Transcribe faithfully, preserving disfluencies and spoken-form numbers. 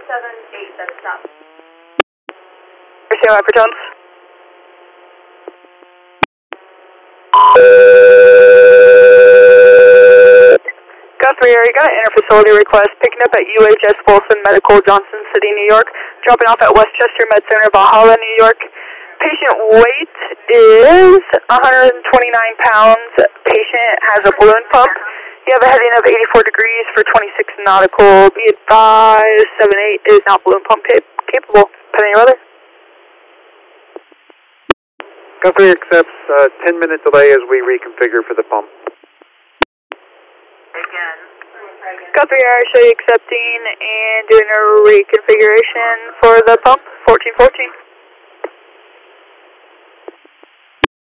seven eight, that is stop. Stand by for tones. Guthrie area, got an inter-facility request picking up at U H S Folsom Medical, Johnson City, New York, dropping off at Westchester Med Center, Valhalla, New York. Patient weight is one hundred twenty-nine pounds. Patient has a balloon pump. You have a heading of eighty-four degrees for twenty-six nautical. Be advised, seven eight is not balloon pump cap capable. Pending your weather. Guthrie accepts uh, ten minute delay as we reconfigure for the pump. Again. Guthrie area, show you accepting and doing a reconfiguration for the pump, fourteen fourteen.